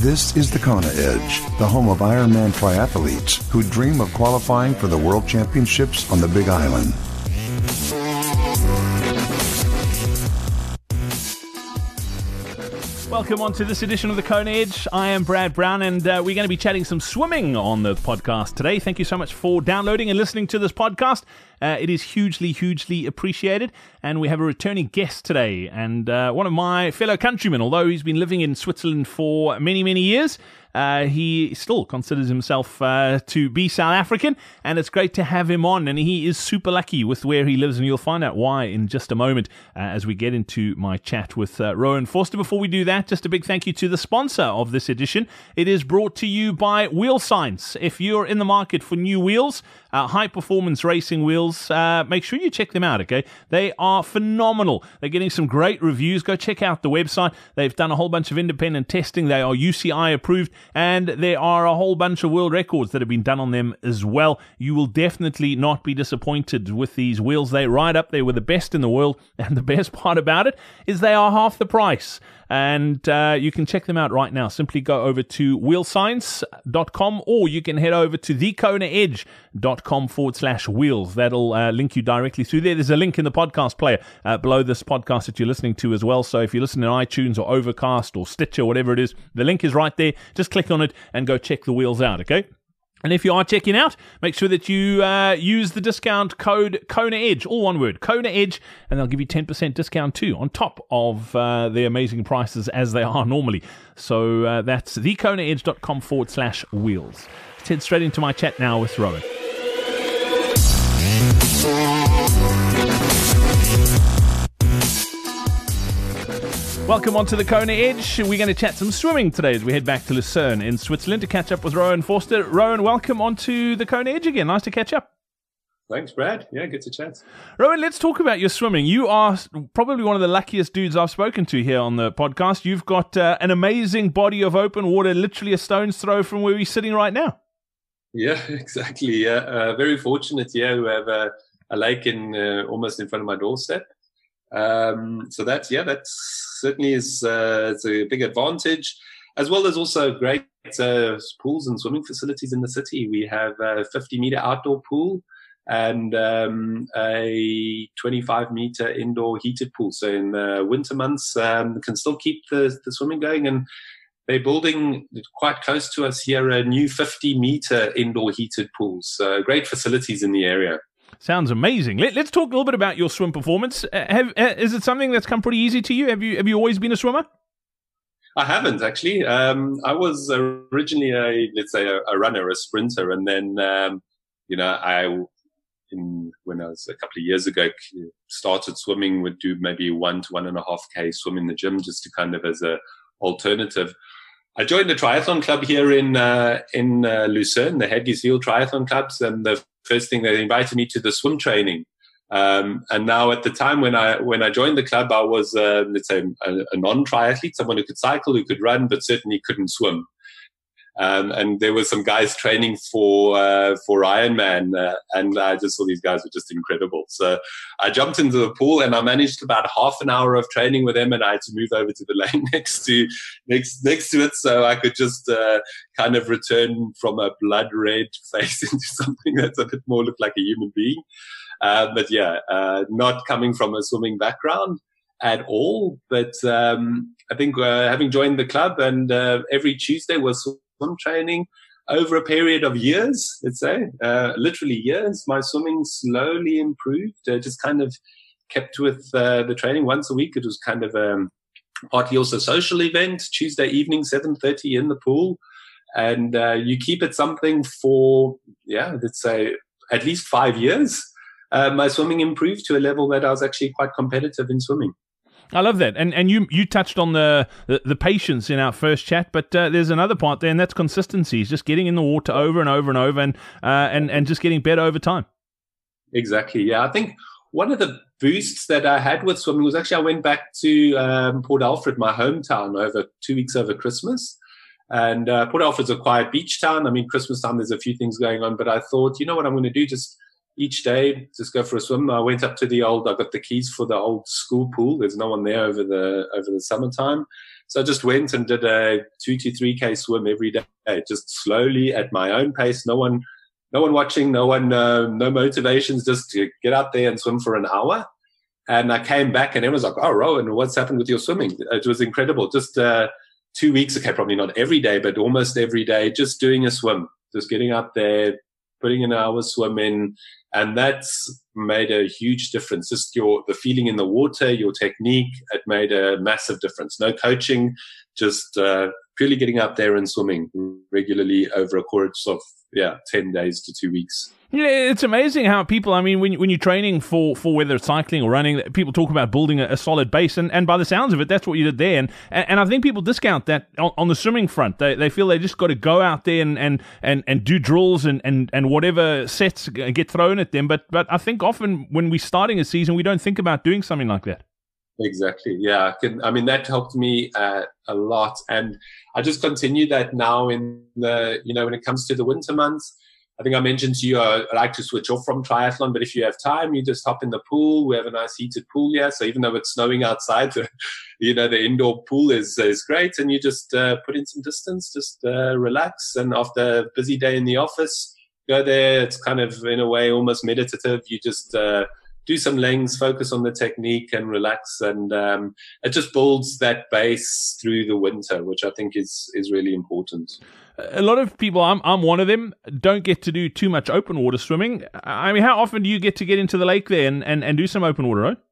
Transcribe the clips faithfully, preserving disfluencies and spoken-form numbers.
This is the Kona Edge, the home of Ironman triathletes who dream of qualifying for the World Championships on the Big Island. Welcome on to this edition of the Kona Edge. I am Brad Brown, and uh, we're going to be chatting some swimming on the podcast today. Thank you so much for downloading and listening to this podcast. Uh, it is hugely, hugely appreciated. And we have a returning guest today, and uh, one of my fellow countrymen. Although he's been living in Switzerland for many, many years, Uh, he still considers himself uh, to be South African, and it's great to have him on. And he is super lucky with where he lives, and you'll find out why in just a moment uh, as we get into my chat with uh, Rowan Forster. Before we do that, just a big thank you to the sponsor of this edition. It is brought to you by Wheel Science. If you're in the market for new wheels, uh, high-performance racing wheels, uh, make sure you check them out, okay? They are phenomenal. They're getting some great reviews. Go check out the website. They've done a whole bunch of independent testing. They are U C I approved. And there are a whole bunch of world records that have been done on them as well. You will definitely not be disappointed with these wheels. They ride up there with the best in the world. And the best part about it is they are half the price. And uh, you can check them out right now. Simply go over to wheel science dot com, or you can head over to the kona edge dot com forward slash wheels. That'll uh, link you directly through there. There's a link in the podcast player uh, below this podcast that you're listening to as well. So if you're listening on iTunes or Overcast or Stitcher, whatever it is, the link is right there. Just click on it and go check the wheels out, okay? And if you are checking out, make sure that you uh, use the discount code Kona Edge, all one word, Kona Edge, and they'll give you ten percent discount too, on top of uh, the amazing prices as they are normally. So uh, that's the kona edge dot com forward slash wheels. Let's head straight into my chat now with Rowan. Welcome on to the Kona Edge. We're going to chat some swimming today as we head back to Lucerne in Switzerland to catch up with Rowan Forster. Rowan, welcome on to the Kona Edge again. Nice to catch up. Thanks, Brad. Yeah, good to chat. Rowan, let's talk about your swimming. You are probably one of the luckiest dudes I've spoken to here on the podcast. You've got uh, an amazing body of open water, literally a stone's throw from where we're sitting right now. Yeah, exactly. Yeah, uh, very fortunate here. We have a, a lake in uh, almost in front of my doorstep. Um, so that's, yeah, that certainly is uh, it's a big advantage, as well as also great uh, pools and swimming facilities in the city. We have a fifty meter outdoor pool and um, a twenty-five meter indoor heated pool. So in the winter months, um, can still keep the, the swimming going. And they're building quite close to us here a new fifty meter indoor heated pool. So great facilities in the area. Sounds amazing. Let, let's talk a little bit about your swim performance. Uh, have, uh, is it something that's come pretty easy to you? Have you have you always been a swimmer? I haven't, actually. Um, I was originally a, let's say, a, a runner, a sprinter. And then, um, you know, I, in, when I was a couple of years ago, started swimming, would do maybe one to one and a half K swim in the gym just to kind of as a alternative. I joined the triathlon club here in uh, in uh, Lucerne, the Hedgesville Triathlon Clubs, and the first thing they invited me to the swim training. Um, and now, at the time when I when I joined the club, I was uh, let's say a, a non-triathlete, someone who could cycle, who could run, but certainly couldn't swim. Um, and there were some guys training for uh, for Ironman, uh, and I just saw these guys were just incredible. So I jumped into the pool, and I managed about half an hour of training with them, and I had to move over to the lane next to next next to it, so I could just uh, kind of return from a blood red face into something that's a bit more look like a human being. Uh, but yeah, uh, not coming from a swimming background at all. But um, I think uh, having joined the club, and uh, every Tuesday was swim training over a period of years, let's say, uh, literally years, my swimming slowly improved. Uh, just kind of kept with uh, the training once a week. It was kind of um, partly also a social event, Tuesday evening, seven thirty in the pool. And uh, you keep it something for, yeah, let's say at least five years. Uh, my swimming improved to a level that I was actually quite competitive in swimming. I love that, and and you you touched on the the, the patience in our first chat, but uh, there's another part there, and that's consistency. It's just getting in the water over and over and over, and uh, and and just getting better over time. Exactly. Yeah, I think one of the boosts that I had with swimming was actually I went back to um, Port Alfred, my hometown, over two weeks over Christmas. And uh, Port Alfred's a quiet beach town. I mean, Christmas time, there's a few things going on, but I thought, you know what I'm going to do? Just each day, just go for a swim. I went up to the old, I got the keys for the old school pool. There's no one there over the, over the summertime. So I just went and did a two to three K swim every day, just slowly at my own pace. No one, no one watching, no one, uh, no motivations, just to get out there and swim for an hour. And I came back and everyone's like, oh, Rowan, what's happened with your swimming? It was incredible. Just, uh, two weeks, okay, probably not every day, but almost every day, just doing a swim, just getting out there, putting an hour swim in. And that's made a huge difference. Just your, the feeling in the water, your technique, it made a massive difference. No coaching, just uh, purely getting out there and swimming regularly over a course of, yeah, ten days to two weeks. Yeah, it's amazing how people, I mean, when, when you're training for, for whether it's cycling or running, people talk about building a, a solid base. And, and by the sounds of it, that's what you did there. And and I think people discount that on, on the swimming front. They they feel they just got to go out there and, and, and, and do drills and, and, and whatever sets get thrown at them. But, but I think often when we're starting a season, we don't think about doing something like that. Exactly. Yeah. I, can, I mean, that helped me uh, a lot. And I just continue that now in the, you know, when it comes to the winter months. I think I mentioned to you, uh, I like to switch off from triathlon, but if you have time, you just hop in the pool. We have a nice heated pool here. So even though it's snowing outside, the, you know, the indoor pool is, is great. And you just uh, put in some distance, just uh, relax. And after a busy day in the office, go there. It's kind of, in a way, almost meditative. You just uh, do some legs, focus on the technique and relax. And um, it just builds that base through the winter, which I think is is really important. A lot of people, I'm I'm one of them, don't get to do too much open water swimming. I mean, how often do you get to get into the lake there and, and, and do some open water, right?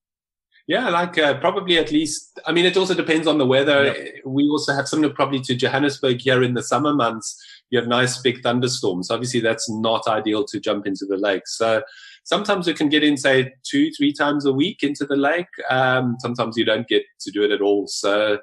Yeah, like uh, probably at least, I mean, it also depends on the weather. Yep. We also have similar probably to Johannesburg here in the summer months. You have nice big thunderstorms. Obviously, that's not ideal to jump into the lake. So sometimes you can get in, say, two, three times a week into the lake. Um, sometimes you don't get to do it at all. So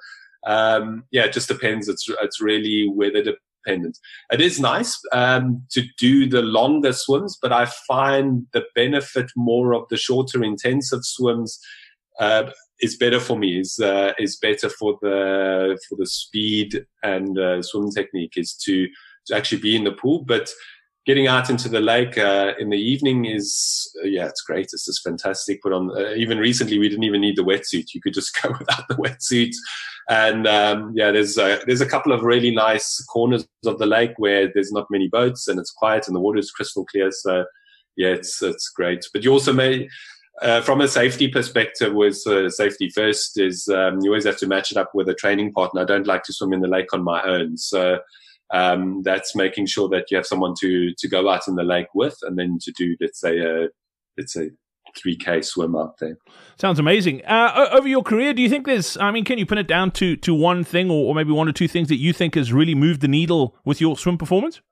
Um, yeah, it just depends. It's it's really weather dependent. It is nice um, to do the longer swims, but I find the benefit more of the shorter, intensive swims uh, is better for me. Is uh, is better for the for the speed and uh, swim technique is to to actually be in the pool, but getting out into the lake uh, in the evening is, uh, yeah, it's great. It's just fantastic. Put on, uh, even recently, we didn't even need the wetsuit. You could just go without the wetsuit. And um, yeah, there's a, there's a couple of really nice corners of the lake where there's not many boats and it's quiet and the water is crystal clear. So yeah, it's it's great. But you also may, uh, from a safety perspective, with uh, safety first is um, you always have to match it up with a training partner. I don't like to swim in the lake on my own. So Um, that's making sure that you have someone to, to go out in the lake with, and then to do, let's say, a, let's say three K swim out there. Sounds amazing. Uh, over your career, do you think there's, I mean, can you pin it down to, to one thing or, or maybe one or two things that you think has really moved the needle with your swim performance?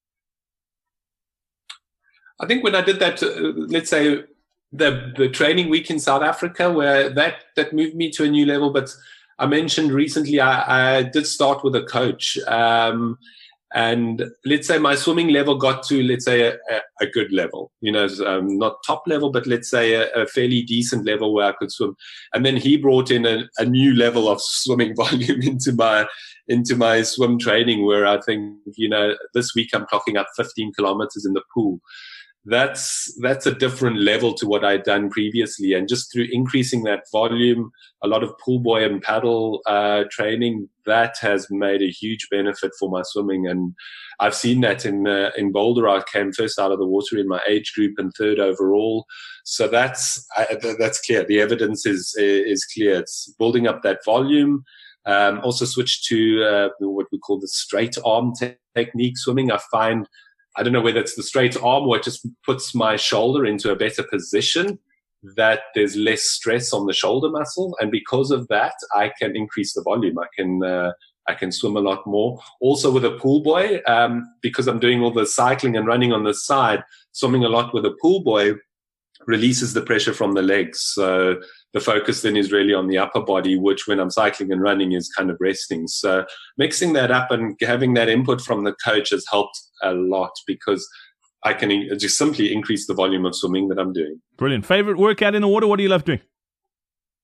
I think when I did that, uh, let's say the, the training week in South Africa, where that, that moved me to a new level, but I mentioned recently I, I did start with a coach, um, and let's say my swimming level got to, let's say, a, a good level, you know, um, not top level, but let's say a, a fairly decent level where I could swim. And then he brought in a, a new level of swimming volume into my into my swim training, where I think, you know, this week I'm clocking up fifteen kilometers in the pool. That's that's a different level to what I'd done previously. And just through increasing that volume, a lot of pool boy and paddle uh, training, that has made a huge benefit for my swimming. And I've seen that in uh, in Boulder. I came first out of the water in my age group and third overall. So that's I, that's clear. The evidence is is clear. It's building up that volume. Um, also switched to uh, what we call the straight arm te- technique swimming. I find, I don't know whether it's the straight arm or it just puts my shoulder into a better position, that there's less stress on the shoulder muscle. And because of that, I can increase the volume. I can, uh, I can swim a lot more. Also with a pool boy, um, because I'm doing all the cycling and running on the side, swimming a lot with a pool boy releases the pressure from the legs. So the focus then is really on the upper body, which when I'm cycling and running is kind of resting. So mixing that up and having that input from the coach has helped a lot, because I can just simply increase the volume of swimming that I'm doing. Brilliant. Favorite workout in the water? What do you love doing?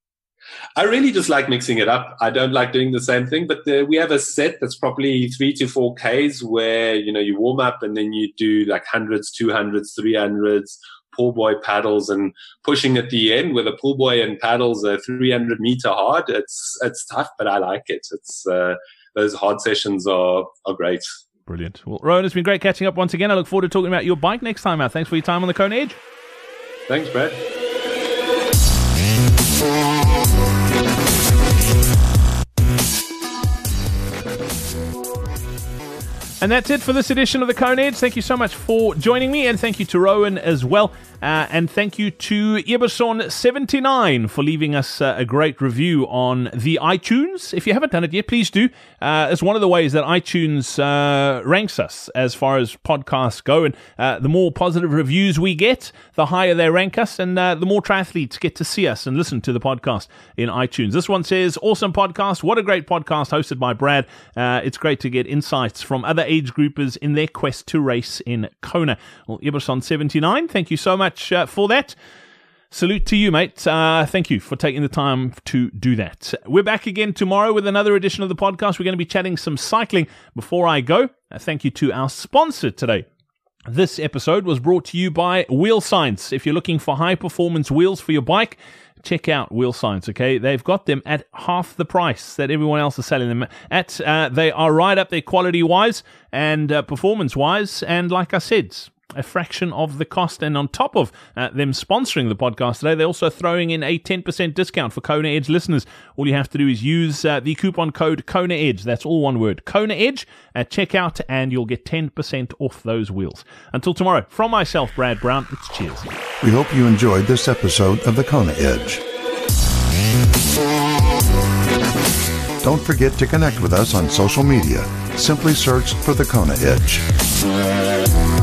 I really just like mixing it up. I don't like doing the same thing, but the, we have a set that's probably three to four Ks where, you know, you warm up and then you do like hundreds, two hundreds, three hundreds, pool boy paddles and pushing at the end with a pool boy and paddles are three hundred meter hard. It's, it's tough, but I like it. It's, uh, those hard sessions are, are great. Brilliant. Well, Rowan, it's been great catching up once again. I look forward to talking about your bike next time out. Thanks for your time on the Kona Edge. Thanks, Brad. And that's it for this edition of the Kona Edge. Thank you so much for joining me, and thank you to Rowan as well. Uh, and thank you to Eberson seventy-nine for leaving us uh, a great review on the iTunes. If you haven't done it yet, please do. Uh, it's one of the ways that iTunes uh, ranks us as far as podcasts go. And uh, the more positive reviews we get, the higher they rank us, and uh, the more triathletes get to see us and listen to the podcast in iTunes. This one says, awesome podcast. What a great podcast hosted by Brad. Uh, it's great to get insights from other age groupers in their quest to race in Kona. Well, Eberson seventy-nine, thank you so much. Uh, for that. Salute to you, mate. Uh, thank you for taking the time to do that. We're back again tomorrow with another edition of the podcast. We're going to be chatting some cycling. Before I go, uh, thank you to our sponsor today. This episode was brought to you by Wheel Science. If you're looking for high-performance wheels for your bike, check out Wheel Science, okay? They've got them at half the price that everyone else is selling them at. Uh, they are right up there quality-wise and uh, performance-wise, and like I said, a fraction of the cost. And on top of uh, them sponsoring the podcast today, they're also throwing in a ten percent discount for Kona Edge listeners. All you have to do is use uh, the coupon code Kona Edge. That's all one word, Kona Edge, at checkout, and you'll get ten percent off those wheels. Until tomorrow, from myself, Brad Brown, it's cheers. We hope you enjoyed this episode of the Kona Edge. Don't forget to connect with us on social media. Simply search for the Kona Edge.